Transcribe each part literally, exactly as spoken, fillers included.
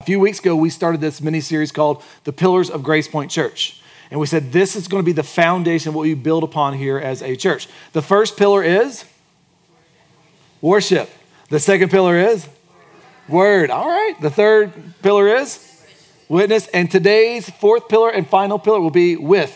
few weeks ago, we started this mini-series called The Pillars of Grace Point Church. And we said this is going to be the foundation of what we build upon here as a church. The first pillar is worship. The second pillar is word. All right. The third pillar is witness. And today's fourth pillar and final pillar will be with.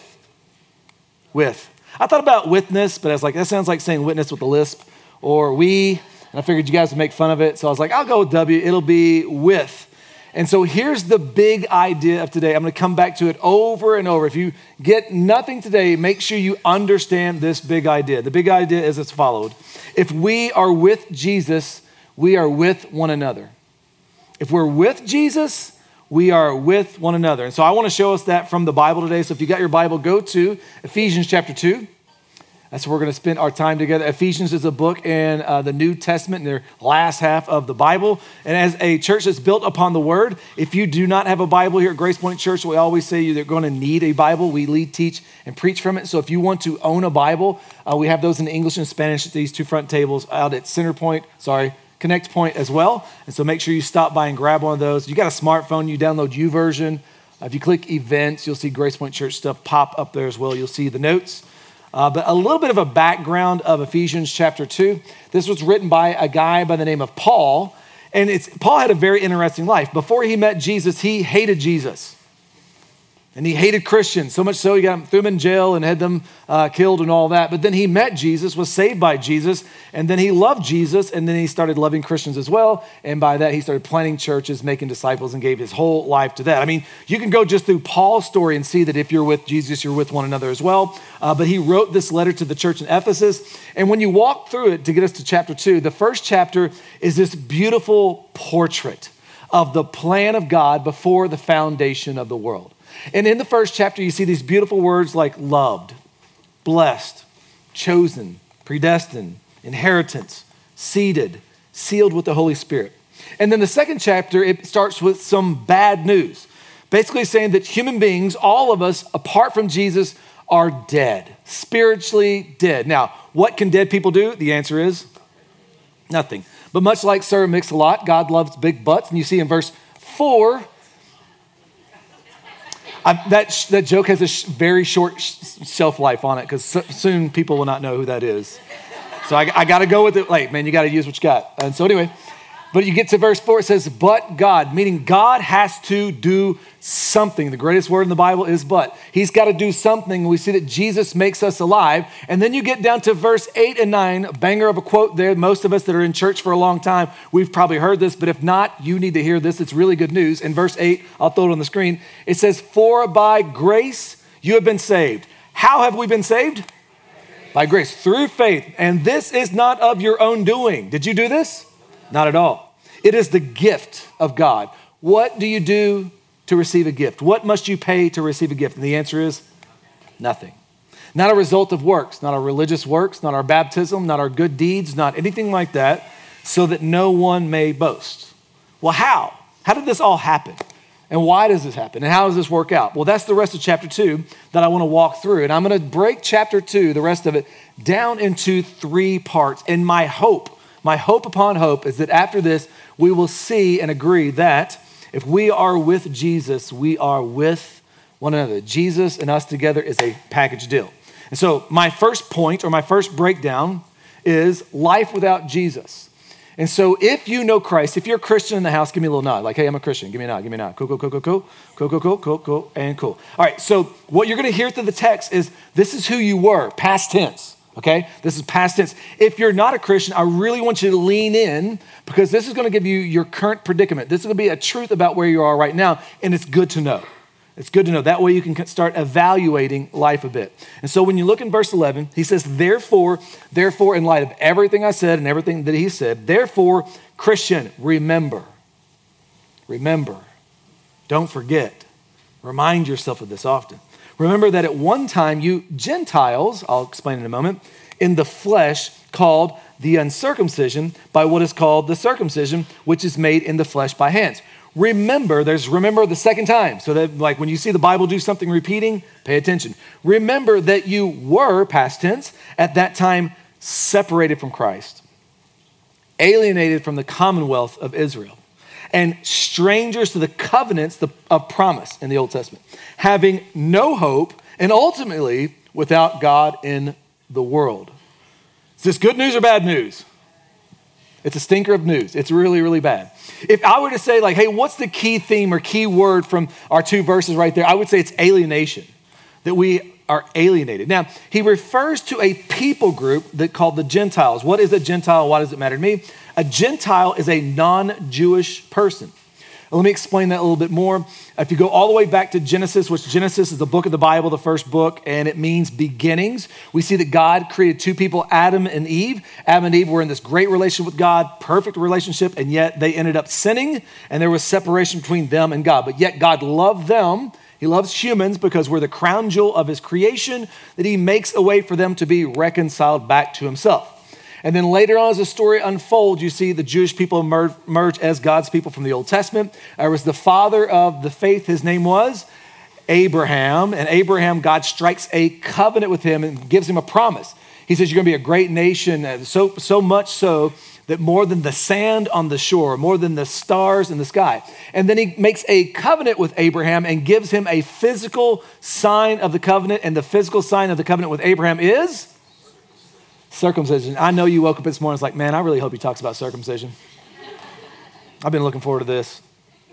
With. I thought about witness, but I was like, that sounds like saying witness with a lisp, or we. And I figured you guys would make fun of it. So I was like, I'll go with W. It'll be with. And so here's the big idea of today. I'm going to come back to it over and over. If you get nothing today, make sure you understand this big idea. The big idea is as followed. If we are with Jesus, we are with one another. If we're with Jesus, we are with one another. And so I want to show us that from the Bible today. So if you got your Bible, go to Ephesians chapter two. That's where we're going to spend our time together. Ephesians is a book in uh, the New Testament, in their last half of the Bible. And as a church that's built upon the Word, if you do not have a Bible here at Grace Point Church, we always say you're going to need a Bible. We lead, teach, and preach from it. So if you want to own a Bible, uh, we have those in English and Spanish at these two front tables out at Center Point, sorry, Connect Point as well. And so make sure you stop by and grab one of those. If you got a smartphone, you download YouVersion. Uh, if you click events, you'll see Grace Point Church stuff pop up there as well. You'll see the notes. Uh, but a little bit of a background of Ephesians chapter two. This was written by a guy by the name of Paul. And it's Paul had a very interesting life. Before he met Jesus, he hated Jesus. And he hated Christians, so much so he got them, threw them in jail and had them uh, killed and all that. But then he met Jesus, was saved by Jesus, and then he loved Jesus, and then he started loving Christians as well. And by that, he started planting churches, making disciples, and gave his whole life to that. I mean, you can go just through Paul's story and see that if you're with Jesus, you're with one another as well. Uh, but he wrote this letter to the church in Ephesus. And when you walk through it to get us to chapter two, the first chapter is this beautiful portrait of the plan of God before the foundation of the world. And in the first chapter, you see these beautiful words like loved, blessed, chosen, predestined, inheritance, seated, sealed with the Holy Spirit. And then the second chapter, it starts with some bad news, basically saying that human beings, all of us, apart from Jesus, are dead, spiritually dead. Now, what can dead people do? The answer is nothing. But much like Sir Mix-a-Lot, God loves big butts. And you see in verse four, I, that sh- that joke has a sh- very short sh- shelf life on it because so- soon people will not know who that is. So I, I got to go with it. Like, man, you got to use what you got. And so anyway, but you get to verse four, it says, but God, meaning God has to do something. The greatest word in the Bible is but. He's got to do something. We see that Jesus makes us alive. And then you get down to verse eight and nine, a banger of a quote there. Most of us that are in church for a long time, we've probably heard this, but if not, you need to hear this. It's really good news. In verse eight, I'll throw it on the screen. It says, for by grace you have been saved. How have we been saved? By grace, through faith. And this is not of your own doing. Did you do this? Not at all. It is the gift of God. What do you do to receive a gift? What must you pay to receive a gift? And the answer is nothing. Not a result of works, not our religious works, not our baptism, not our good deeds, not anything like that, so that no one may boast. Well, how? How did this all happen? And why does this happen? And how does this work out? Well, that's the rest of chapter two that I want to walk through. And I'm going to break chapter two, the rest of it, down into three parts. And my hope, my hope upon hope is that after this, we will see and agree that if we are with Jesus, we are with one another. Jesus and us together is a package deal. And so my first point or my first breakdown is life without Jesus. And so if you know Christ, if you're a Christian in the house, give me a little nod. Like, hey, I'm a Christian. Give me a nod. Give me a nod. Cool, cool, cool, cool, cool. Cool, cool, cool, cool, cool, and cool. All right, so what you're going to hear through the text is this is who you were, past tense. Okay, this is past tense. If you're not a Christian, I really want you to lean in because this is going to give you your current predicament. This is going to be a truth about where you are right now, and it's good to know. It's good to know. That way you can start evaluating life a bit. And so when you look in verse eleven, he says, therefore, therefore, in light of everything I said and everything that he said, therefore, Christian, remember, remember, don't forget, remind yourself of this often. Remember that at one time you Gentiles, I'll explain in a moment, in the flesh called the uncircumcision by what is called the circumcision, which is made in the flesh by hands. Remember, there's remember the second time. So that like when you see the Bible do something repeating, pay attention. Remember that you were, past tense, at that time separated from Christ, alienated from the commonwealth of Israel, and strangers to the covenants of promise in the Old Testament, having no hope and ultimately without God in the world. Is this good news or bad news? It's a stinker of news. It's really, really bad. If I were to say like, hey, what's the key theme or key word from our two verses right there? I would say it's alienation, that we are alienated. Now, he refers to a people group that called the Gentiles. What is a Gentile? Why does it matter to me? A Gentile is a non-Jewish person. Let me explain that a little bit more. If you go all the way back to Genesis, which Genesis is the book of the Bible, the first book, and it means beginnings. We see that God created two people, Adam and Eve. Adam and Eve were in this great relationship with God, perfect relationship, and yet they ended up sinning, and there was separation between them and God. But yet God loved them. He loves humans because we're the crown jewel of his creation, that he makes a way for them to be reconciled back to himself. And then later on, as the story unfolds, you see the Jewish people emerge, emerge as God's people from the Old Testament. There was the father of the faith. His name was Abraham. And Abraham, God strikes a covenant with him and gives him a promise. He says, you're going to be a great nation, so, so much so that more than the sand on the shore, more than the stars in the sky. And then he makes a covenant with Abraham and gives him a physical sign of the covenant. And the physical sign of the covenant with Abraham is circumcision. I know you woke up this morning, it's like, man, I really hope he talks about circumcision. I've been looking forward to this.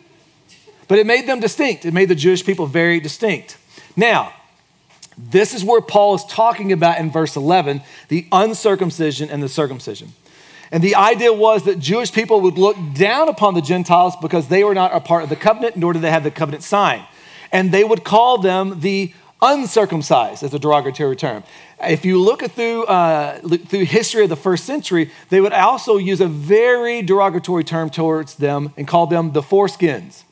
But it made them distinct. It made the Jewish people very distinct. Now, this is where Paul is talking about in verse eleven, the uncircumcision and the circumcision. And the idea was that Jewish people would look down upon the Gentiles because they were not a part of the covenant, nor did they have the covenant sign. And they would call them the uncircumcised as a derogatory term. If you look at through uh, through history of the first century, they would also use a very derogatory term towards them and call them the foreskins.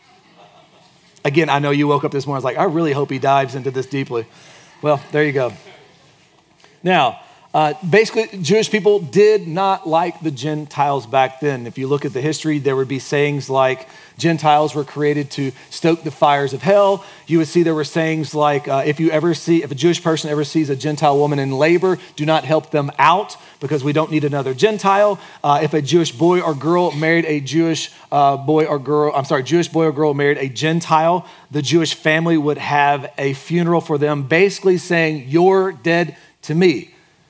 Again, I know you woke up this morning, I was like, I really hope he dives into this deeply. Well, there you go. Now, uh, basically, Jewish people did not like the Gentiles back then. If you look at the history, there would be sayings like Gentiles were created to stoke the fires of hell. You would see there were sayings like, uh, if you ever see, if a Jewish person ever sees a Gentile woman in labor, do not help them out because we don't need another Gentile. Uh, if a Jewish boy or girl married a Jewish uh, boy or girl, I'm sorry, Jewish boy or girl married a Gentile, the Jewish family would have a funeral for them, basically saying, you're dead to me.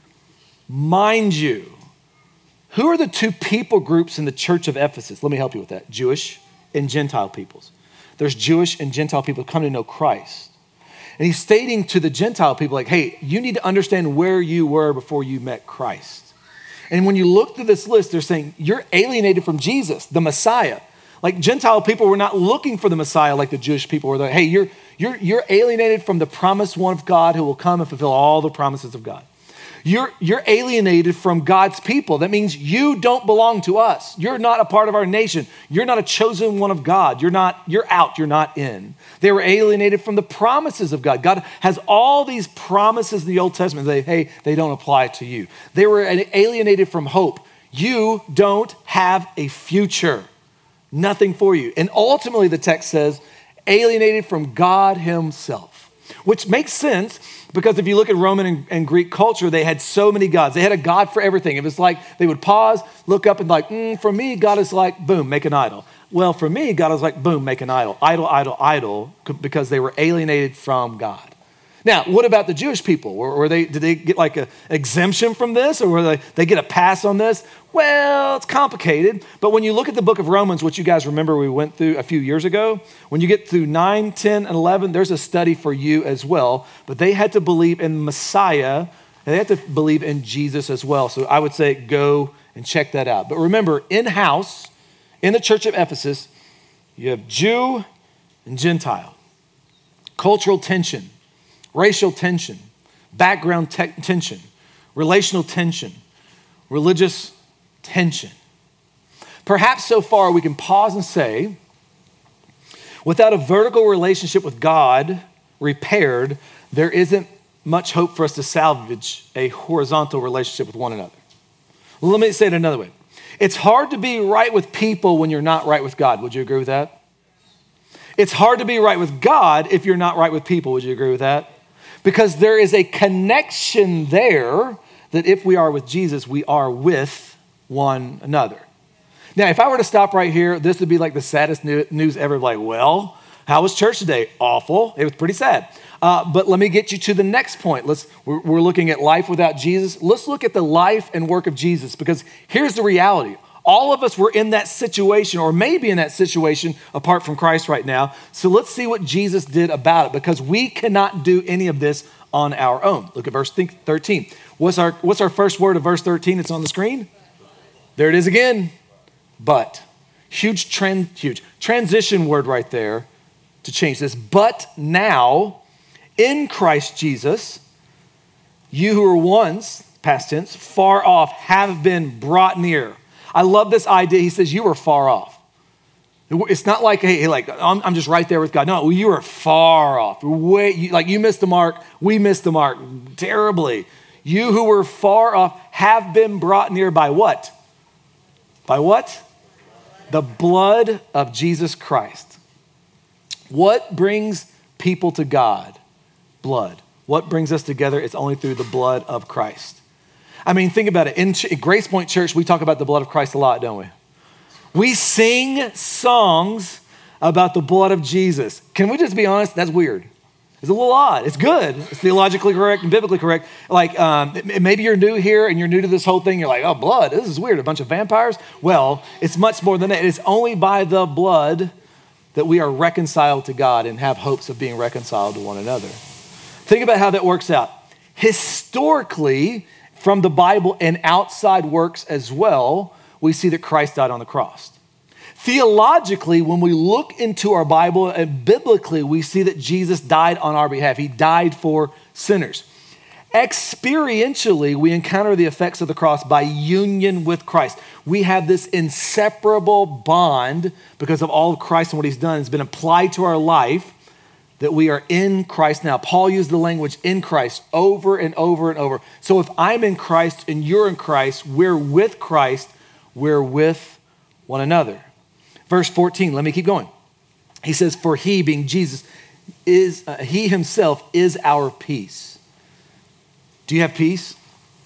Mind you, who are the two people groups in the church of Ephesus? Let me help you with that. Jewish and Gentile peoples. There's Jewish and Gentile people who come to know Christ. And he's stating to the Gentile people like, hey, you need to understand where you were before you met Christ. And when you look through this list, they're saying you're alienated from Jesus, the Messiah. Like Gentile people were not looking for the Messiah like the Jewish people were. Like, hey, you're, you're, you're alienated from the promised one of God who will come and fulfill all the promises of God. You're, you're alienated from God's people. That means you don't belong to us. You're not a part of our nation. You're not a chosen one of God. You're not, you're out, you're not in. They were alienated from the promises of God. God has all these promises in the Old Testament. They, hey, they don't apply to you. They were alienated from hope. You don't have a future. Nothing for you. And ultimately the text says, alienated from God himself, which makes sense. Because if you look at Roman and, and Greek culture, they had so many gods. They had a god for everything. It was like they would pause, look up and like, mm, for me, God is like, boom, make an idol. Well, for me, God is like, boom, make an idol. Idol, idol, idol, because they were alienated from God. Now, what about the Jewish people? Were, were they, did they get like an exemption from this, or were they, they get a pass on this? Well, it's complicated. But when you look at the book of Romans, which you guys remember we went through a few years ago, when you get through nine, ten, and eleven, there's a study for you as well. But they had to believe in Messiah, and they had to believe in Jesus as well. So I would say go and check that out. But remember, in-house, in the church of Ephesus, you have Jew and Gentile, cultural tension, racial tension, background te- tension, relational tension, religious tension. Perhaps so far we can pause and say, without a vertical relationship with God repaired, there isn't much hope for us to salvage a horizontal relationship with one another. Well, let me say it another way. It's hard to be right with people when you're not right with God. Would you agree with that? It's hard to be right with God if you're not right with people. Would you agree with that? Because there is a connection there that if we are with Jesus, we are with one another. Now, if I were to stop right here, this would be like the saddest news ever. Like, well, how was church today? Awful. It was pretty sad. Uh, but let me get you to the next point. Let's, we're, we're looking at life without Jesus. Let's look at the life and work of Jesus, because here's the reality. All of us were in that situation, or maybe in that situation apart from Christ right now. So let's see what Jesus did about it, because we cannot do any of this on our own. Look at verse thirteen. What's our, what's our first word of verse thirteen? It's on the screen. There it is again. But. Huge trend, huge transition word right there to change this. But now, in Christ Jesus, you who were once, past tense, far off, have been brought near. I love this idea. He says, you were far off. It's not like, hey, like I'm, I'm just right there with God. No, you were far off. Way, you, like you missed the mark. We missed the mark terribly. You who were far off have been brought near by what? By what? The blood of Jesus Christ. What brings people to God? Blood. What brings us together? It's only through the blood of Christ. I mean, think about it. In Grace Point Church, we talk about the blood of Christ a lot, don't we? We sing songs about the blood of Jesus. Can we just be honest? That's weird. It's a little odd. It's good. It's theologically correct and biblically correct. Like um, maybe you're new here and you're new to this whole thing. You're like, oh, blood, this is weird. A bunch of vampires? Well, it's much more than that. It's only by the blood that we are reconciled to God and have hopes of being reconciled to one another. Think about how that works out. Historically, from the Bible and outside works as well, we see that Christ died on the cross. Theologically, when we look into our Bible and biblically, we see that Jesus died on our behalf. He died for sinners. Experientially, we encounter the effects of the cross by union with Christ. We have this inseparable bond because of all of Christ and what he's done. It's been applied to our life that we are in Christ now. Paul used the language in Christ over and over and over. So if I'm in Christ and you're in Christ, we're with Christ, we're with one another. Verse fourteen, let me keep going. He says, for he, being Jesus, is uh, he himself is our peace. Do you have peace?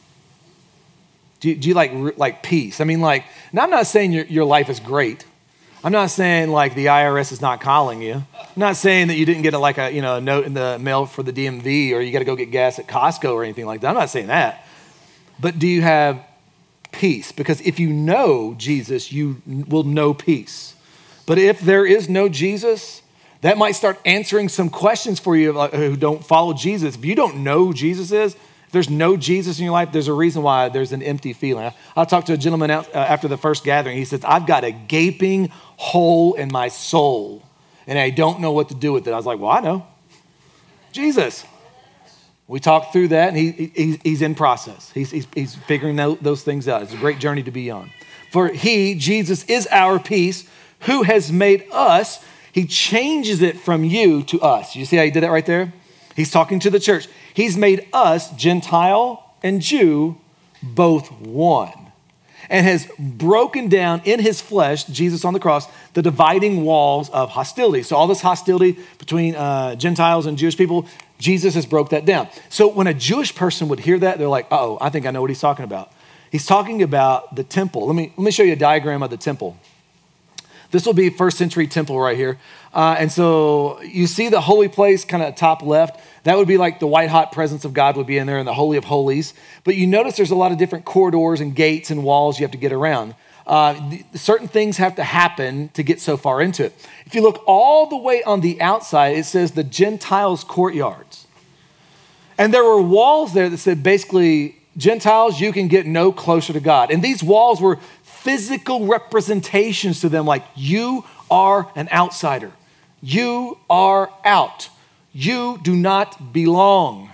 Do you, do you like, like peace? I mean, like, now I'm not saying your, your life is great. I'm not saying like the I R S is not calling you. I'm not saying that you didn't get a, like a, you know, a note in the mail for the D M V or you got to go get gas at Costco or anything like that. I'm not saying that. But do you have peace? Because if you know Jesus, you will know peace. But if there is no Jesus, that might start answering some questions for you who don't follow Jesus. If you don't know who Jesus is, if there's no Jesus in your life, there's a reason why there's an empty feeling. I talked to a gentleman out, uh, after the first gathering. He says, I've got a gaping hole in my soul, and I don't know what to do with it. I was like, well, I know. Jesus. We talked through that, and he, he he's in process. He's, he's, he's figuring those things out. It's a great journey to be on. For he, Jesus, is our peace, who has made us. He changes it from you to us. You see how he did that right there? He's talking to the church. He's made us, Gentile and Jew, both one, and has broken down in his flesh, Jesus on the cross, the dividing walls of hostility. So all this hostility between uh, Gentiles and Jewish people, Jesus has broke that down. So when a Jewish person would hear that, they're like, uh-oh, I think I know what he's talking about. He's talking about the temple. Let me, let me show you a diagram of the temple. This will be first century temple right here. Uh, and so you see the holy place kind of top left. That would be like the white hot presence of God would be in there in the Holy of Holies. But you notice there's a lot of different corridors and gates and walls you have to get around. Uh, the, certain things have to happen to get so far into it. If you look all the way on the outside, it says the Gentiles' courtyards. And there were walls there that said basically, Gentiles, you can get no closer to God. And these walls were physical representations to them, like you are an outsider. You are out. You do not belong.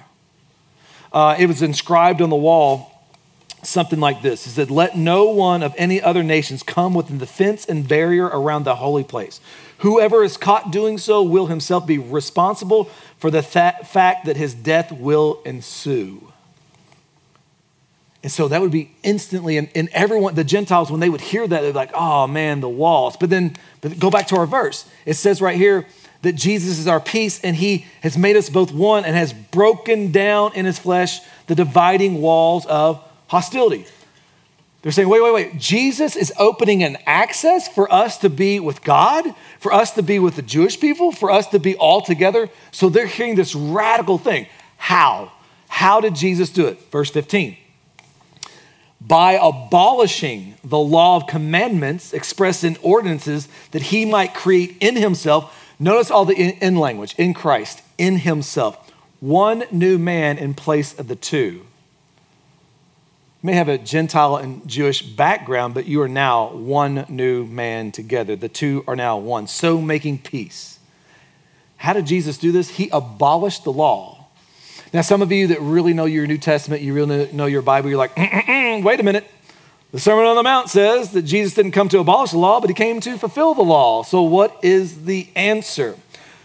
Uh, it was inscribed on the wall something like this. It said, let no one of any other nations come within the fence and barrier around the holy place. Whoever is caught doing so will himself be responsible for the th- fact that his death will ensue. And so that would be instantly, and, and everyone, the Gentiles, when they would hear that, they're like, oh man, the walls. But then but go back to our verse. It says right here that Jesus is our peace and he has made us both one and has broken down in his flesh the dividing walls of hostility. They're saying, wait, wait, wait. Jesus is opening an access for us to be with God, for us to be with the Jewish people, for us to be all together. So they're hearing this radical thing. How? How did Jesus do it? Verse fifteen. By abolishing the law of commandments expressed in ordinances that he might create in himself. Notice all the in, in language, in Christ, in himself. One new man in place of the two. You may have a Gentile and Jewish background, but you are now one new man together. The two are now one, so making peace. How did Jesus do this? He abolished the law. Now, some of you that really know your New Testament, you really know your Bible, you're like, Mm-mm-mm, wait a minute. The Sermon on the Mount says that Jesus didn't come to abolish the law, but he came to fulfill the law. So what is the answer?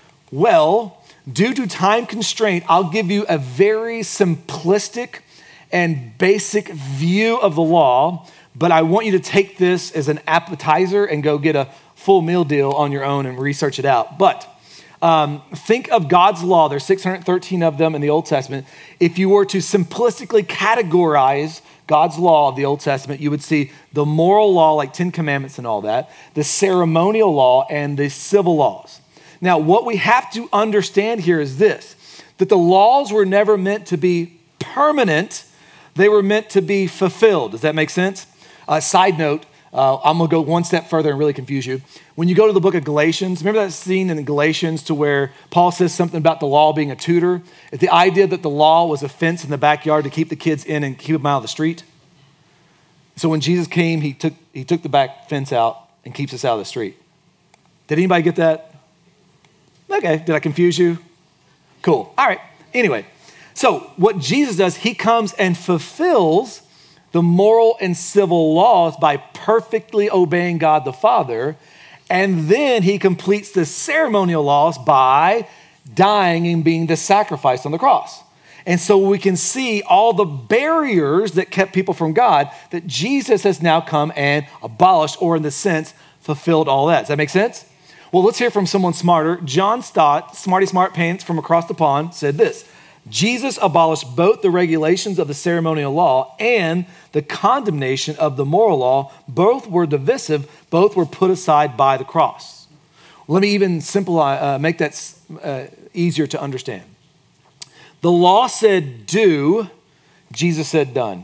Well, due to time constraint, I'll give you a very simplistic and basic view of the law, but I want you to take this as an appetizer and go get a full meal deal on your own and research it out. But um, think of God's law. There's six hundred thirteen of them in the Old Testament. If you were to simplistically categorize God's law of the Old Testament, you would see the moral law, like Ten Commandments and all that, the ceremonial law, and the civil laws. Now, what we have to understand here is this, that the laws were never meant to be permanent. They were meant to be fulfilled. Does that make sense? Uh, side note, uh, I'm going to go one step further and really confuse you. When you go to the book of Galatians, remember that scene in Galatians to where Paul says something about the law being a tutor? The idea that the law was a fence in the backyard to keep the kids in and keep them out of the street. So when Jesus came, he took, he took the back fence out and keeps us out of the street. Did anybody get that? Okay, did I confuse you? Cool, all right, anyway. So what Jesus does, he comes and fulfills the moral and civil laws by perfectly obeying God the Father. And then he completes the ceremonial laws by dying and being the sacrifice on the cross. And so we can see all the barriers that kept people from God that Jesus has now come and abolished, or in the sense, fulfilled all that. Does that make sense? Well, let's hear from someone smarter. John Stott, Smarty Smart Pants from across the pond, said this: Jesus abolished both the regulations of the ceremonial law and the condemnation of the moral law. Both were divisive. Both were put aside by the cross. Let me even simplify, uh, make that uh, easier to understand. The law said do, Jesus said done.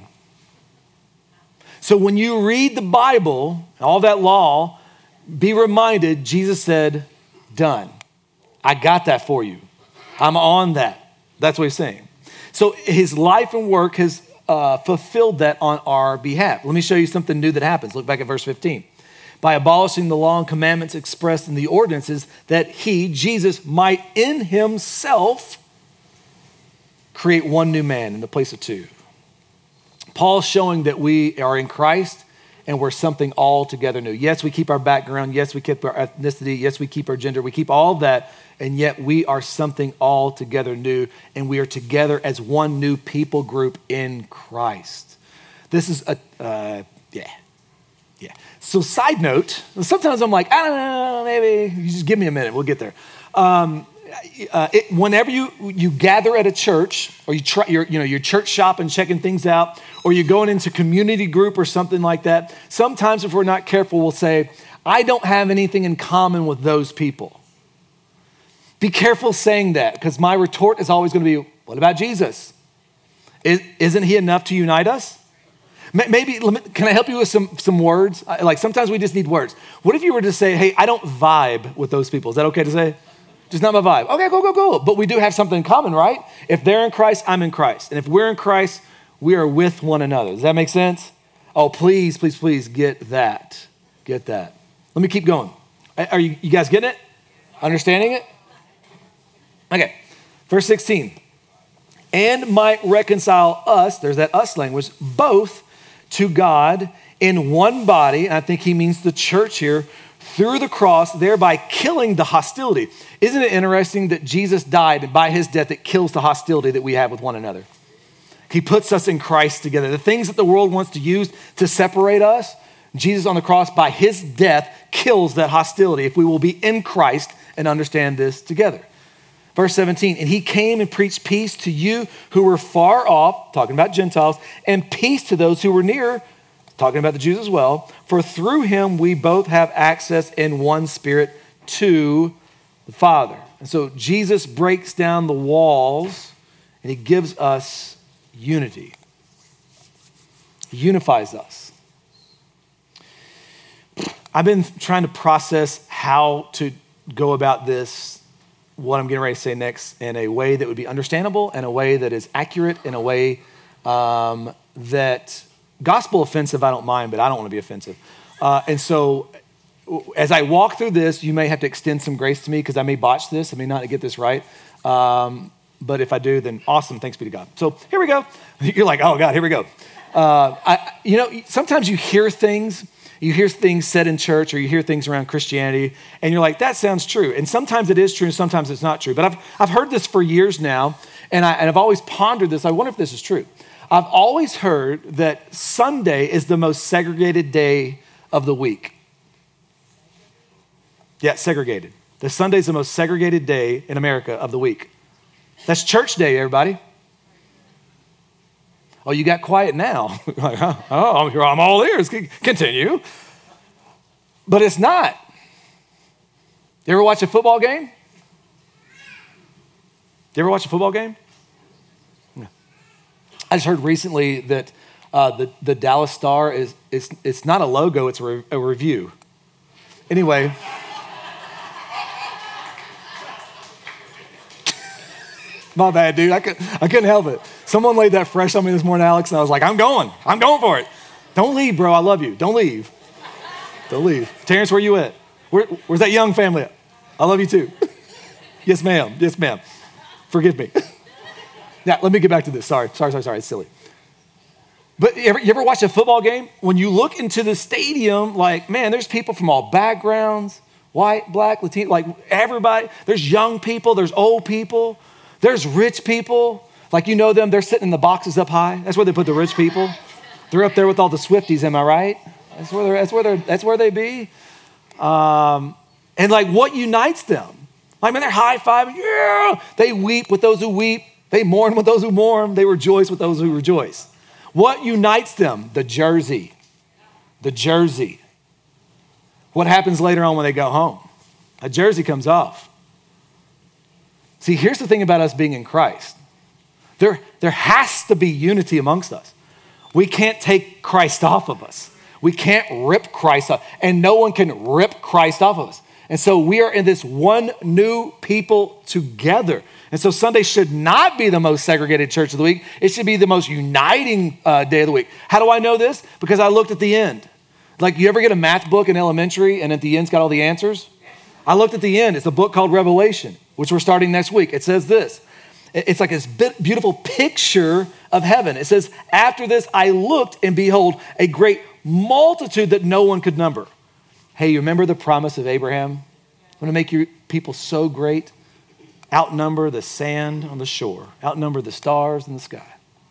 So when you read the Bible, all that law, be reminded, Jesus said done. I got that for you. I'm on that. That's what he's saying. So his life and work has uh, fulfilled that on our behalf. Let me show you something new that happens. Look back at verse fifteen. By abolishing the law and commandments expressed in the ordinances, that he, Jesus, might in himself create one new man in the place of two. Paul's showing that we are in Christ and we're something altogether new. Yes, we keep our background. Yes, we keep our ethnicity. Yes, we keep our gender. We keep all of that. And yet we are something altogether new, and we are together as one new people group in Christ. This is a, uh, yeah, yeah. So side note, sometimes I'm like, I don't know, maybe you just give me a minute, we'll get there. Um, uh, it, whenever you you gather at a church, or you try, you're, you know, you're church shopping, checking things out, or you're going into community group or something like that, sometimes if we're not careful, we'll say, I don't have anything in common with those people. Be careful saying that, because my retort is always going to be, what about Jesus? Is, isn't he enough to unite us? Maybe, can I help you with some, some words? Like sometimes we just need words. What if you were to say, hey, I don't vibe with those people? Is that okay to say? Just not my vibe. Okay, go, go, go. But we do have something in common, right? If they're in Christ, I'm in Christ. And if we're in Christ, we are with one another. Does that make sense? Oh, please, please, please get that. Get that. Let me keep going. Are you, you guys getting it? Understanding it? Okay, verse sixteen, and might reconcile us, there's that us language, both to God in one body, and I think he means the church here, through the cross, thereby killing the hostility. Isn't it interesting that Jesus died, and by his death it kills the hostility that we have with one another? He puts us in Christ together. The things that the world wants to use to separate us, Jesus on the cross, by his death, kills that hostility if we will be in Christ and understand this together. Verse seventeen, and he came and preached peace to you who were far off, talking about Gentiles, and peace to those who were near, talking about the Jews as well, for through him we both have access in one spirit to the Father. And so Jesus breaks down the walls and he gives us unity. He unifies us. I've been trying to process how to go about this, what I'm getting ready to say next, in a way that would be understandable, in a way that is accurate, in a way um, that gospel offensive, I don't mind, but I don't want to be offensive. Uh, and so as I walk through this, you may have to extend some grace to me because I may botch this. I may not get this right. Um, but if I do, then awesome. Thanks be to God. So here we go. You're like, oh God, here we go. Uh, I, you know, sometimes you hear things, you hear things said in church or you hear things around Christianity and you're like, that sounds true. And sometimes it is true and sometimes it's not true. But I've, I've heard this for years now and, I, and I've always pondered this. I wonder if this is true. I've always heard that Sunday is the most segregated day of the week. Yeah, segregated. The Sunday is the most segregated day in America of the week. That's church day, everybody. Oh, you got quiet now. Like, oh, I'm here. I'm all ears. Continue. But it's not. You ever watch a football game? You ever watch a football game? No. I just heard recently that uh, the, the Dallas Star is it's, it's not a logo, it's a, re, a review. Anyway. My bad, dude. I, could, I couldn't help it. Someone laid that fresh on me this morning, Alex, and I was like, I'm going. I'm going for it. Don't leave, bro. I love you. Don't leave. Don't leave. Terrence, where you at? Where, where's that young family at? I love you too. Yes, ma'am. Yes, ma'am. Forgive me. Now, let me get back to this. Sorry, sorry, sorry, sorry. It's silly. But you ever, you ever watch a football game? When you look into the stadium, like, man, there's people from all backgrounds, white, black, Latino, like everybody. There's young people. There's old people. There's rich people, like you know them, they're sitting in the boxes up high. That's where they put the rich people. They're up there with all the Swifties, am I right? That's where they're, that's where they're, that's where they be. Um, and like what unites them? Like, man, they're high-fiving, yeah. They weep with those who weep. They mourn with those who mourn. They rejoice with those who rejoice. What unites them? The jersey. The jersey. What happens later on when they go home? A jersey comes off. See, here's the thing about us being in Christ. There, there has to be unity amongst us. We can't take Christ off of us. We can't rip Christ off, and no one can rip Christ off of us. And so we are in this one new people together. And so Sunday should not be the most segregated church of the week. It should be the most uniting uh, day of the week. How do I know this? Because I looked at the end. Like, you ever get a math book in elementary and at the end's got all the answers? I looked at the end. It's a book called Revelation, which we're starting next week. It says this. It's like this beautiful picture of heaven. It says, after this, I looked and behold, a great multitude that no one could number. Hey, you remember the promise of Abraham? I'm going to make your people so great, outnumber the sand on the shore, outnumber the stars in the sky.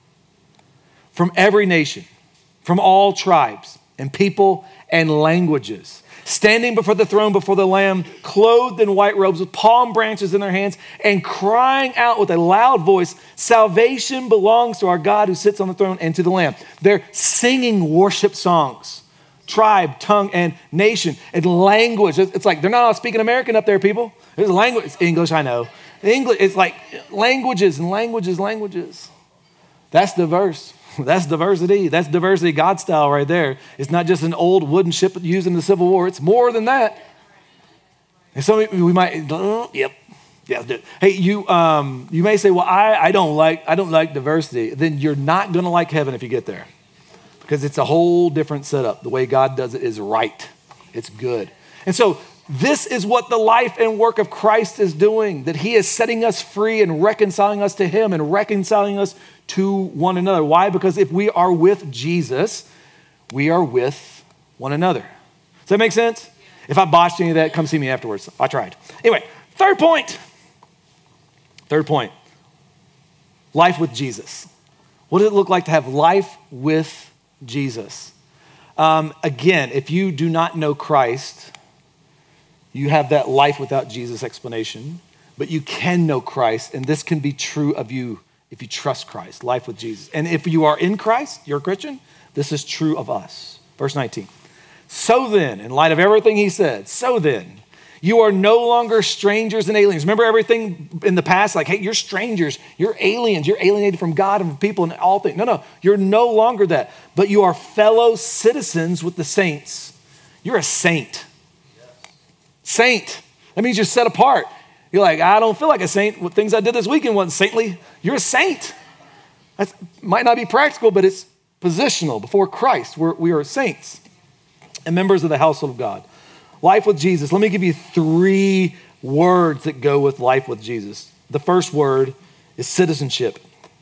From every nation, from all tribes and people and languages, standing before the throne, before the Lamb, clothed in white robes with palm branches in their hands and crying out with a loud voice, salvation belongs to our God who sits on the throne and to the Lamb. They're singing worship songs, tribe, tongue, and nation, and language. It's like, they're not all speaking American up there, people. There's language. It's English, I know. English, it's like languages and languages, languages. That's the verse. That's diversity. That's diversity God style right there. It's not just an old wooden ship used in the Civil War. It's more than that. And so we might, uh, yep, yeah. Hey, you um, you may say, well, I, I don't like I don't like diversity. Then you're not going to like heaven if you get there, because it's a whole different setup. The way God does it is right. It's good. And so this is what the life and work of Christ is doing, that he is setting us free and reconciling us to him and reconciling us to one another. Why? Because if we are with Jesus, we are with one another. Does that make sense? If I botched any of that, come see me afterwards. I tried. Anyway, third point. Third point. Life with Jesus. What does it look like to have life with Jesus? Um, again, if you do not know Christ, you have that life without Jesus explanation, but you can know Christ, and this can be true of you if you trust Christ, life with Jesus. And if you are in Christ, you're a Christian, this is true of us. Verse nineteen. So then, in light of everything he said, so then, you are no longer strangers and aliens. Remember everything in the past? Like, hey, you're strangers, you're aliens, you're alienated from God and from people and all things. No, no, you're no longer that. But you are fellow citizens with the saints. You're a saint. Saint. That means you're set apart. You're like, I don't feel like a saint. What things I did this weekend wasn't saintly. You're a saint. That might not be practical, but it's positional. Before Christ, we're, we are saints and members of the household of God. Life with Jesus. Let me give you three words that go with life with Jesus. The first word is citizenship.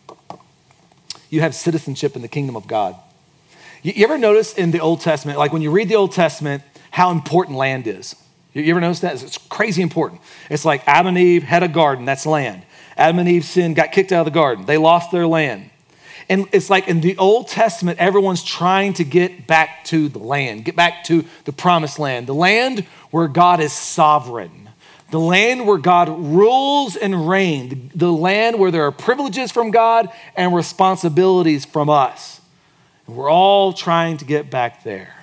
You have citizenship in the kingdom of God. You, you ever notice in the Old Testament, like when you read the Old Testament, how important land is? You, you ever notice that? It's crazy important. It's like Adam and Eve had a garden, that's land. Adam and Eve sinned, got kicked out of the garden. They lost their land. And it's like in the Old Testament, everyone's trying to get back to the land, get back to the promised land, the land where God is sovereign, the land where God rules and reigns, the land where there are privileges from God and responsibilities from us. And we're all trying to get back there.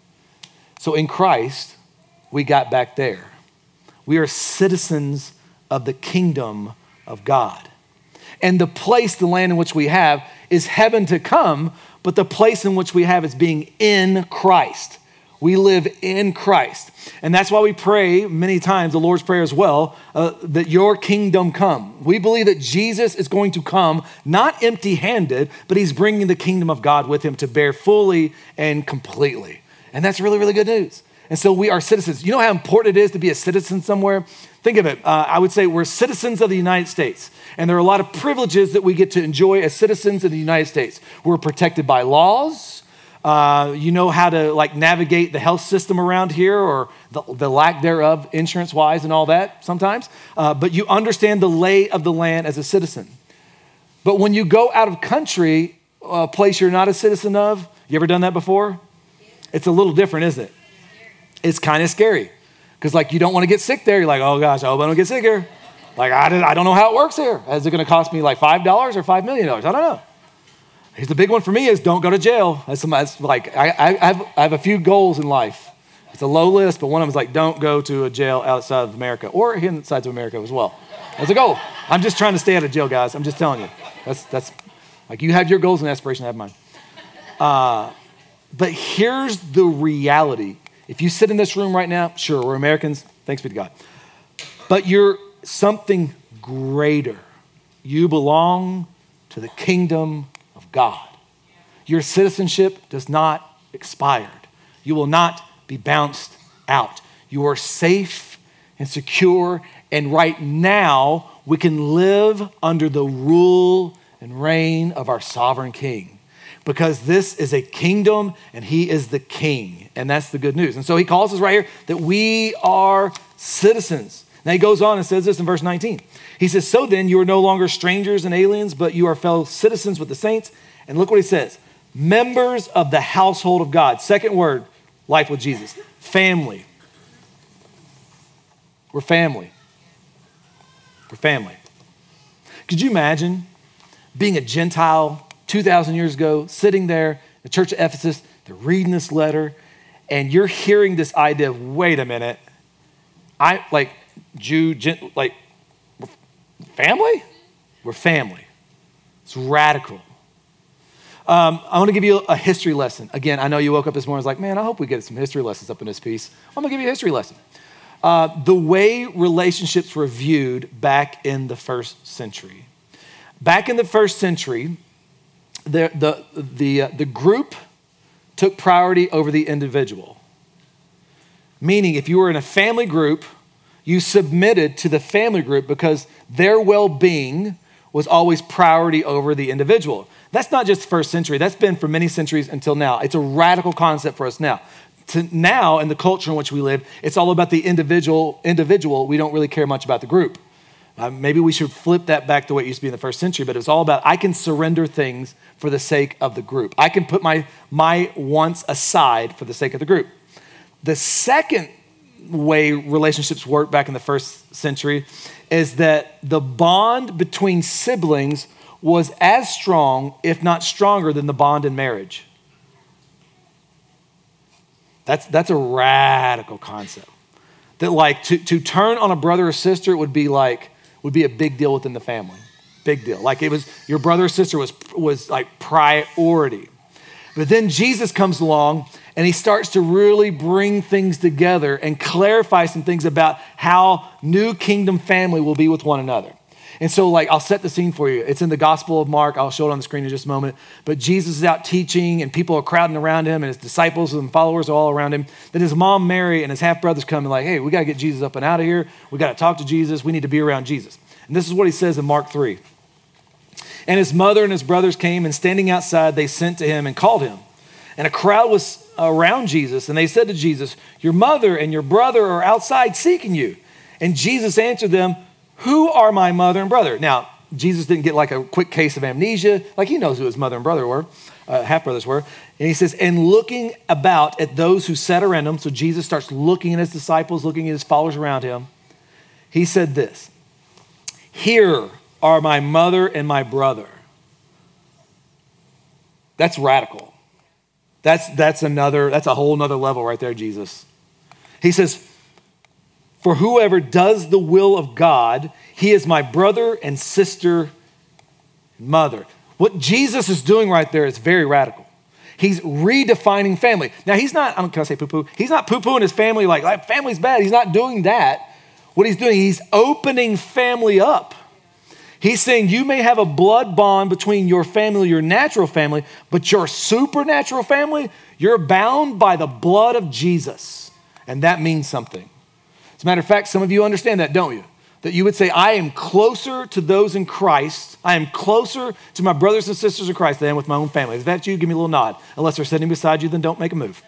So in Christ, we got back there. We are citizens of the kingdom of God. And the place, the land in which we have, is heaven to come, but the place in which we have is being in Christ. We live in Christ. And that's why we pray many times, the Lord's Prayer as well, uh, that your kingdom come. We believe that Jesus is going to come, not empty-handed, but he's bringing the kingdom of God with him to bear fully and completely. And that's really, really good news. And so we are citizens. You know how important it is to be a citizen somewhere? Think of it. Uh, I would say we're citizens of the United States. And there are a lot of privileges that we get to enjoy as citizens of the United States. We're protected by laws. Uh, you know how to like navigate the health system around here, or the, the lack thereof, insurance-wise and all that sometimes. Uh, but you understand the lay of the land as a citizen. But when you go out of country, a place you're not a citizen of, you ever done that before? It's a little different, isn't it? It's kind of scary because like you don't want to get sick there. You're like, oh gosh, I hope I don't get sick here. Like I, did, I don't know how it works here. Is it going to cost me like five dollars or five million dollars? I don't know. Here's the big one for me is don't go to jail. That's, that's like, I, I, have, I have a few goals in life. It's a low list, but one of them is like, don't go to a jail outside of America or inside of America as well. That's a goal. I'm just trying to stay out of jail, guys. I'm just telling you. That's, that's like you have your goals and aspirations, I have mine. Uh, but here's the reality. If you sit in this room right now, sure, we're Americans, thanks be to God. But you're something greater. You belong to the kingdom of God. Your citizenship does not expire. You will not be bounced out. You are safe and secure, and right now we can live under the rule and reign of our sovereign King. Because this is a kingdom and he is the king. And that's the good news. And so he calls us right here that we are citizens. Now he goes on and says this in verse nineteen. He says, so then you are no longer strangers and aliens, but you are fellow citizens with the saints. And look what he says, members of the household of God. Second word, life with Jesus, family. We're family. We're family. Could you imagine being a Gentile two thousand years ago, sitting there in the church of Ephesus, they're reading this letter, and you're hearing this idea of, wait a minute, I like Jew, Gent, like family? We're family. It's radical. Um, I want to give you a history lesson. Again, I know you woke up this morning and was like, man, I hope we get some history lessons up in this piece. I'm going to give you a history lesson. Uh, the way relationships were viewed back in the first century. Back in the first century, The, the, the, uh, the group took priority over the individual. Meaning if you were in a family group, you submitted to the family group because their well-being was always priority over the individual. That's not just the first century. That's been for many centuries until now. It's a radical concept for us now. To now, in the culture in which we live, it's all about the individual. Individual. We don't really care much about the group. Uh, maybe we should flip that back to what it used to be in the first century, but it's all about I can surrender things for the sake of the group. I can put my, my wants aside for the sake of the group. The second way relationships worked back in the first century is that the bond between siblings was as strong, if not stronger, than the bond in marriage. That's, that's a radical concept. That like to, to turn on a brother or sister would be like, would be a big deal within the family. Big deal. Like it was, your brother or sister was, was like priority. But then Jesus comes along and he starts to really bring things together and clarify some things about how new kingdom family will be with one another. And so like, I'll set the scene for you. It's in the Gospel of Mark. I'll show it on the screen in just a moment. But Jesus is out teaching and people are crowding around him and his disciples and followers are all around him. Then his mom, Mary, and his half-brothers come and like, hey, we got to get Jesus up and out of here. We got to talk to Jesus. We need to be around Jesus. And this is what he says in Mark three. And his mother and his brothers came, and standing outside, they sent to him and called him. And a crowd was around Jesus, and they said to Jesus, your mother and your brother are outside seeking you. And Jesus answered them, who are my mother and brother? Now, Jesus didn't get like a quick case of amnesia. Like he knows who his mother and brother were, uh, half-brothers were. And he says, and looking about at those who sat around him, so Jesus starts looking at his disciples, looking at his followers around him. He said this, here are my mother and my brother. That's radical. That's, that's another, that's a whole nother level right there, Jesus. He says, for whoever does the will of God, he is my brother and sister and mother. What Jesus is doing right there is very radical. He's redefining family. Now, he's not, can I say poo-poo? He's not poo-pooing his family like, like family's bad. He's not doing that. What he's doing, he's opening family up. He's saying you may have a blood bond between your family, your natural family, but your supernatural family, you're bound by the blood of Jesus. And that means something. As a matter of fact, some of you understand that, don't you? That you would say, I am closer to those in Christ. I am closer to my brothers and sisters in Christ than I am with my own family. Is that you? Give me a little nod. Unless they're sitting beside you, then don't make a move.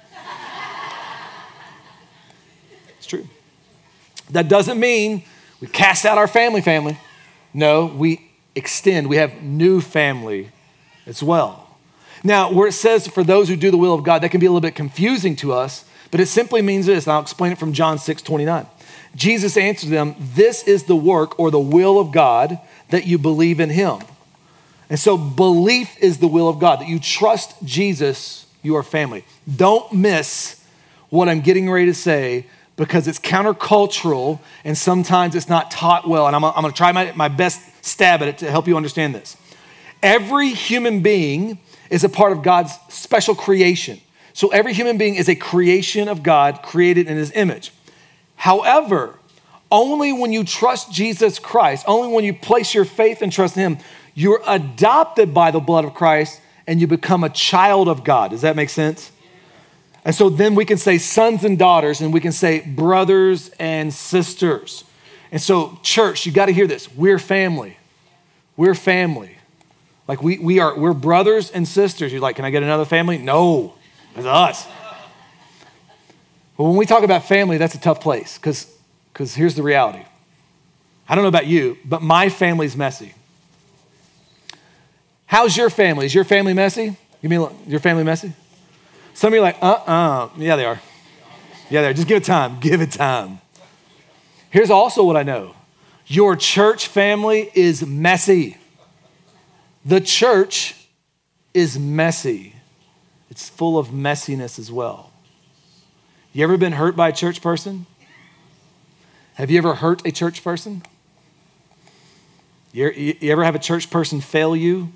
It's true. That doesn't mean we cast out our family family. No, we extend. We have new family as well. Now, where it says for those who do the will of God, that can be a little bit confusing to us, but it simply means this, and I'll explain it from John six twenty-nine. Jesus answered them, this is the work or the will of God, that you believe in him. And so belief is the will of God, that you trust Jesus, you are family. Don't miss what I'm getting ready to say, because it's countercultural and sometimes it's not taught well. And I'm, I'm gonna try my, my best stab at it to help you understand this. Every human being is a part of God's special creation. So every human being is a creation of God, created in his image. However, only when you trust Jesus Christ, only when you place your faith and trust in him, you're adopted by the blood of Christ and you become a child of God. Does that make sense? And so then we can say sons and daughters, and we can say brothers and sisters. And so church, you got to hear this. We're family. We're family. Like we, we are, we're brothers and sisters. You're like, can I get another family? No, it's us. But when we talk about family, that's a tough place because because here's the reality. I don't know about you, but my family's messy. How's your family? Is your family messy? Give me a, your family messy? Some of you are like, uh-uh. Yeah, they are. Yeah, they are. Just give it time. Give it time. Here's also what I know. Your church family is messy. The church is messy. It's full of messiness as well. You ever been hurt by a church person? Have you ever hurt a church person? You, you ever have a church person fail you?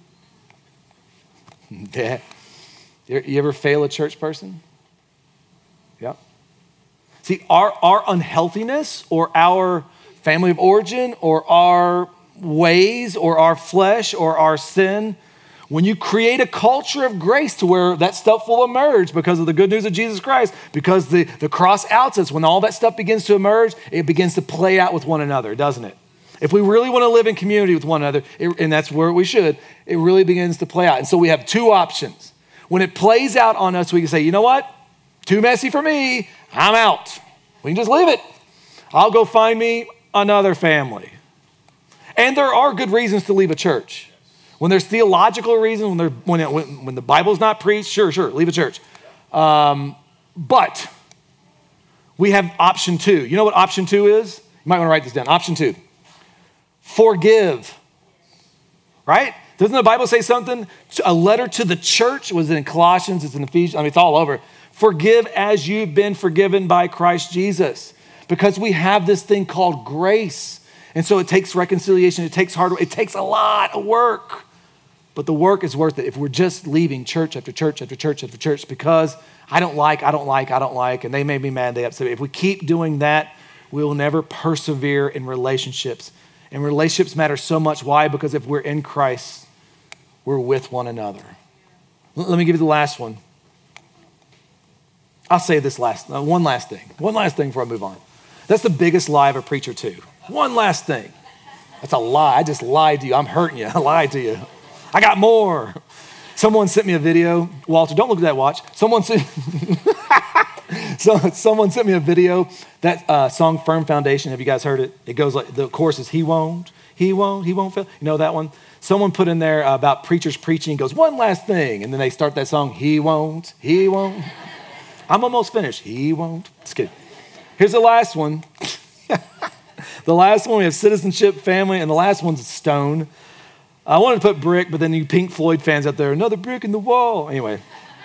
Yeah. You ever fail a church person? Yeah. See, our, our unhealthiness or our family of origin or our ways or our flesh or our sin, when you create a culture of grace to where that stuff will emerge because of the good news of Jesus Christ, because the, the cross outs us, when all that stuff begins to emerge, it begins to play out with one another, doesn't it? If we really want to live in community with one another, it, and that's where we should, it really begins to play out. And so we have two options. When it plays out on us, we can say, you know what? Too messy for me. I'm out. We can just leave it. I'll go find me another family. And there are good reasons to leave a church. When there's theological reasons, when, when, it, when, when the Bible's not preached, sure, sure, leave a church. Um, but we have option two. You know what option two is? You might want to write this down. Option two, forgive, right? Doesn't the Bible say something? A letter to the church, was it in Colossians, it's in Ephesians, I mean, it's all over. Forgive as you've been forgiven by Christ Jesus. Because we have this thing called grace. And so it takes reconciliation, it takes hard work, it takes a lot of work. But the work is worth it if we're just leaving church after church after church after church because I don't like, I don't like, I don't like, and they made me mad, they upset me. If we keep doing that, we will never persevere in relationships. And relationships matter so much. Why? Because if we're in Christ, we're with one another. Let me give you the last one. I'll say this last, uh, one last thing. One last thing before I move on. That's the biggest lie of a preacher too. One last thing. That's a lie. I just lied to you. I'm hurting you. I lied to you. I got more. Someone sent me a video. Walter, don't look at that watch. Someone sent, so, someone sent me a video. That uh, song, Firm Foundation. Have you guys heard it? It goes like, the chorus is, he won't, he won't, he won't fail. You know that one? Someone put in there uh, about preachers preaching, goes, one last thing. And then they start that song, he won't, he won't. I'm almost finished. He won't. Just kidding. Here's the last one. The last one, we have citizenship, family, and the last one's stone. I wanted to put brick, but then you Pink Floyd fans out there, another brick in the wall. Anyway,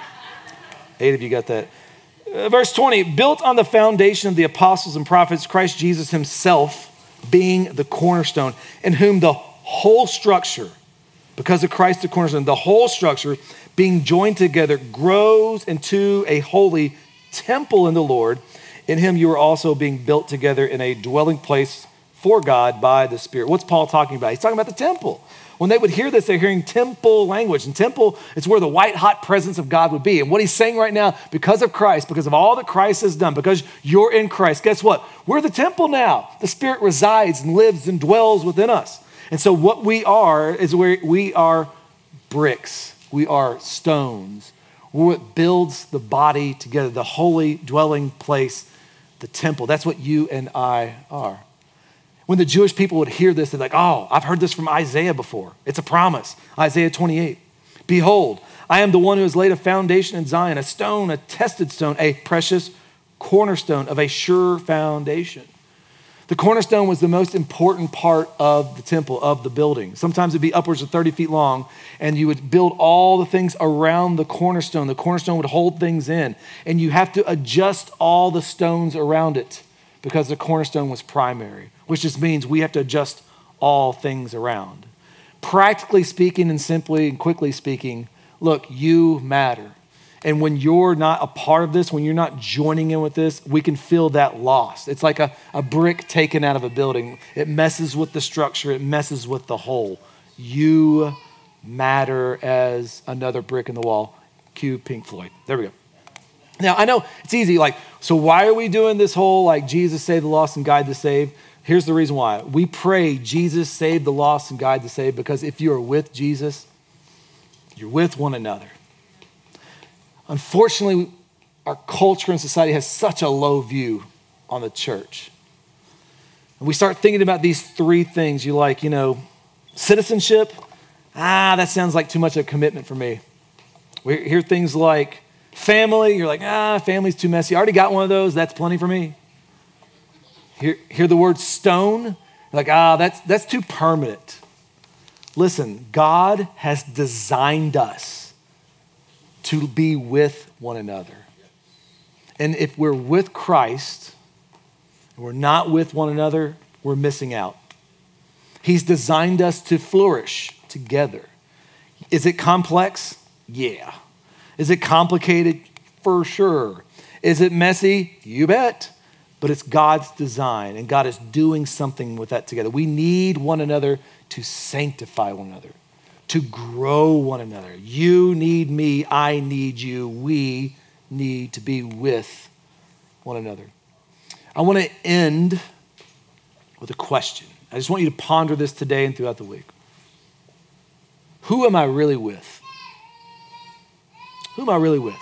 eight of you got that. Uh, verse twenty, built on the foundation of the apostles and prophets, Christ Jesus himself being the cornerstone, in whom the whole structure, because of Christ the cornerstone, the whole structure being joined together grows into a holy temple in the Lord. In him you are also being built together in a dwelling place for God by the Spirit. What's Paul talking about? He's talking about the temple. When they would hear this, they're hearing temple language. And temple is where the white hot presence of God would be. And what he's saying right now, because of Christ, because of all that Christ has done, because you're in Christ, guess what? We're the temple now. The Spirit resides and lives and dwells within us. And so what we are is where we are bricks. We are stones. We're what builds the body together, the holy dwelling place, the temple. That's what you and I are. When the Jewish people would hear this, they're like, oh, I've heard this from Isaiah before. It's a promise. Isaiah twenty-eight. Behold, I am the one who has laid a foundation in Zion, a stone, a tested stone, a precious cornerstone of a sure foundation. The cornerstone was the most important part of the temple, of the building. Sometimes it'd be upwards of thirty feet long, and you would build all the things around the cornerstone. The cornerstone would hold things in, and you have to adjust all the stones around it because the cornerstone was primary, which just means we have to adjust all things around. Practically speaking and simply and quickly speaking, look, you matter. And when you're not a part of this, when you're not joining in with this, we can feel that loss. It's like a, a brick taken out of a building. It messes with the structure. It messes with the whole. You matter as another brick in the wall. Cue Pink Floyd. There we go. Now, I know it's easy. Like, so why are we doing this whole, like, Jesus save the lost and guide the saved? Here's the reason why. We pray Jesus save the lost and guide the saved because if you are with Jesus, you're with one another. Unfortunately, our culture and society has such a low view on the church. And we start thinking about these three things. You like, you know, citizenship. Ah, that sounds like too much of a commitment for me. We hear things like family. You're like, ah, family's too messy. I already got one of those. That's plenty for me. Hear, hear the word stone. You're like, ah, that's, that's too permanent. Listen, God has designed us to be with one another. And if we're with Christ and we're not with one another, we're missing out. He's designed us to flourish together. Is it complex? Yeah. Is it complicated? For sure. Is it messy? You bet. But it's God's design, and God is doing something with that together. We need one another to sanctify one another, to grow one another. You need me, I need you. We need to be with one another. I want to end with a question. I just want you to ponder this today and throughout the week. Who am I really with? Who am I really with?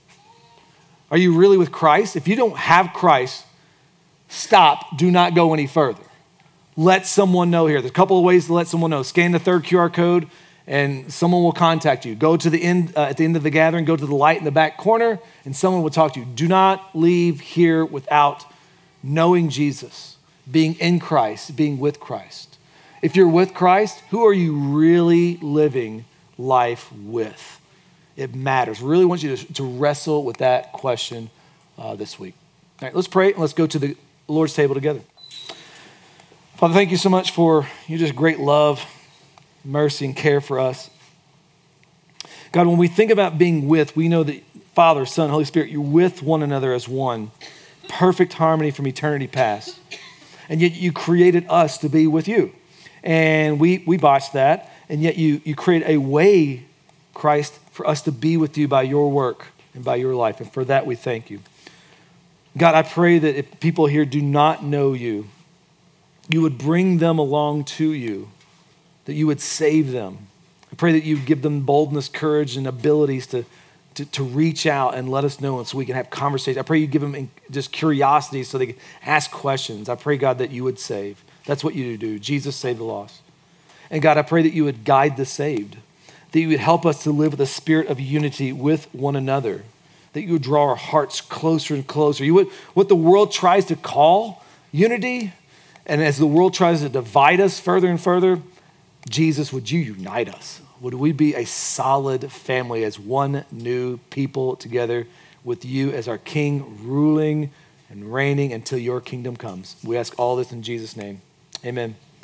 Are you really with Christ? If you don't have Christ, stop. Do not go any further. Let someone know here. There's a couple of ways to let someone know. Scan the third Q R code and someone will contact you. Go to the end, uh, at the end of the gathering, go to the light in the back corner and someone will talk to you. Do not leave here without knowing Jesus, being in Christ, being with Christ. If you're with Christ, who are you really living life with? It matters. Really want you to, to wrestle with that question uh, this week. All right, let's pray and let's go to the Lord's table together. Father, thank you so much for your just great love, mercy, and care for us. God, when we think about being with, we know that Father, Son, Holy Spirit, you're with one another as one. Perfect harmony from eternity past. And yet you created us to be with you. And we we botched that. And yet you, you created a way, Christ, for us to be with you by your work and by your life. And for that, we thank you. God, I pray that if people here do not know you, you would bring them along to you, that you would save them. I pray that you give them boldness, courage, and abilities to, to, to reach out and let us know, and so we can have conversations. I pray you give them just curiosity so they can ask questions. I pray, God, that you would save. That's what you do. Jesus saved the lost. And God, I pray that you would guide the saved, that you would help us to live with a spirit of unity with one another, that you would draw our hearts closer and closer. You would, what the world tries to call unity, and as the world tries to divide us further and further, Jesus, would you unite us? Would we be a solid family as one new people together with you as our King, ruling and reigning until your kingdom comes? We ask all this in Jesus' name. Amen.